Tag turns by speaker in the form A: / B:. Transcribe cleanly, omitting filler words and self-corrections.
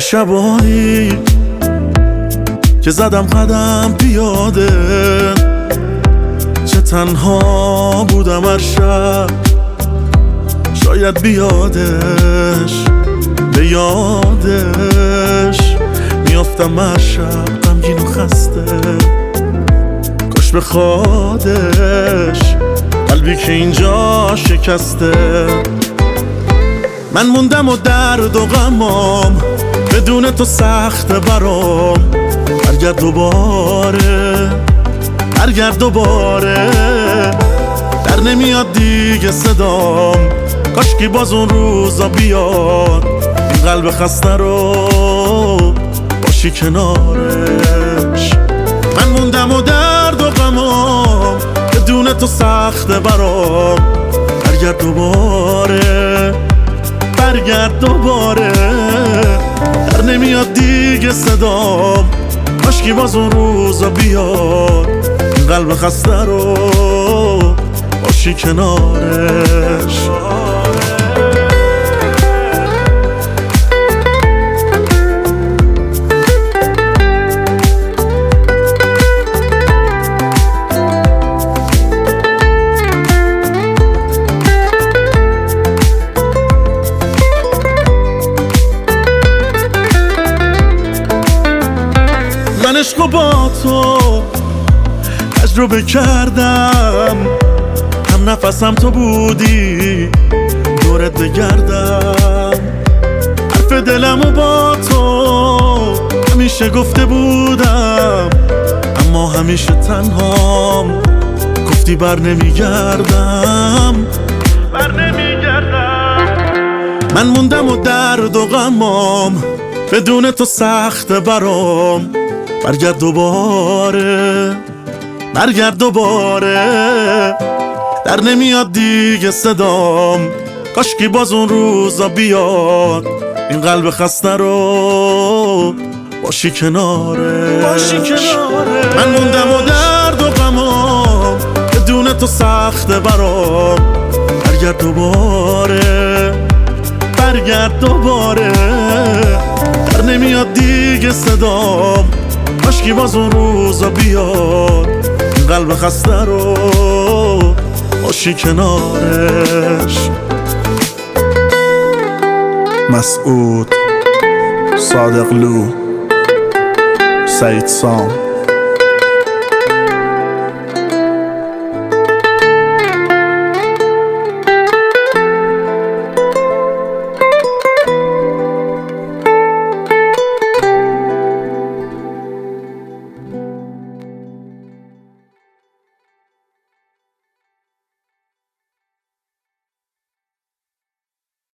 A: شبایی که زدم قدم پیاده، چه تنها بودم هر شب، شاید بیادش به یادش میافتم هر شب غمگین و خسته، کاش بخوادش قلبی که اینجا شکسته. من موندم و درد و غمام بدون تو سخت برام، برگرد دوباره برگرد دوباره، در نمیاد دیگه صدام، کاشکی باز اون روزا بیاد، این قلب خسته رو باشی کنارش. من موندم و درد و غمام بدون تو سخت برام، برگرد دوباره برگرد دوباره، در نمیاد دیگه صدام، کاشکی باز اون روزا بیاد، این قلب خسته رو باشی کنارش. من عشقو با تو تجربه کردم، هم نفسم تو بودی دورت بگردم، حرف دلمو با تو همیشه گفته بودم، اما همیشه تنهام، گفتی بر نمیگردم. من موندم و درد و غمام بدون تو سخت برام، برگرد دوباره برگرد دوباره، در نمیاد دیگه صدام، کاشکی باز اون روزا بیاد، این قلب خسته رو باشی کنارش. من موندم و درد و غمام بدون تو سخت برام، برگرد دوباره برگرد دوباره، در نمیاد دیگه صدام، کاشکی باز اون روزا بیاد، این قلب خسته رو باشی کنارش.
B: مسعود صادقلو، سعید سام.